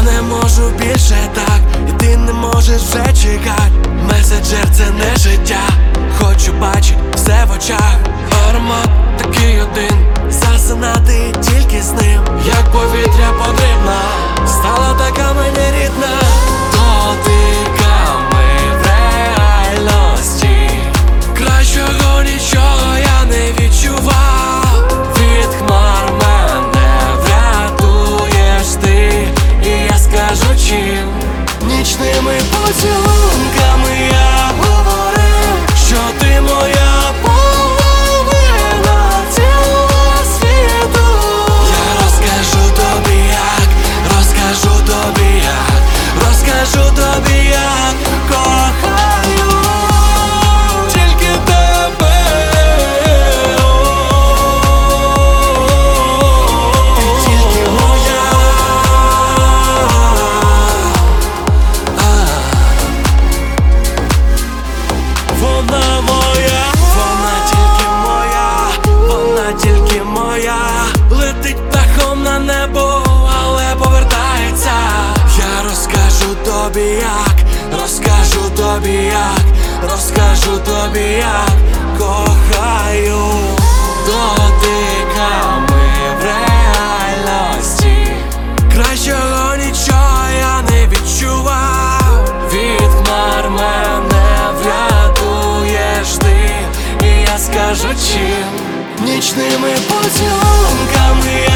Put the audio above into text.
не можу більше так, і ти не можеш вже чекать. Меседжер — це не життя, хочу бачить все в очах. Аромат такий один, засинати тільки з ним. Як повітря потрібна, стала така мені рідна. Дотиками в реальності кращого нічого я не відчував. Від хмар мене врятуєш ти, і я скажу чим. Нічними поцілунками я говорив, що ти моя половина цілого світу. Я розкажу тобі як, розкажу тобі як, розкажу тобі як кохаю тільки тебе. Ти тільки моя. Вона моя, вона тільки моя, вона тільки моя. Летить птахом на небо, але повертається. Я розкажу тобі як, розкажу тобі як, розкажу тобі як кохаю. Дотиками в реальності кращого нічого я не відчував. Від хмар мене врятуєш ти, і я скажу чим. Нічними поцілунками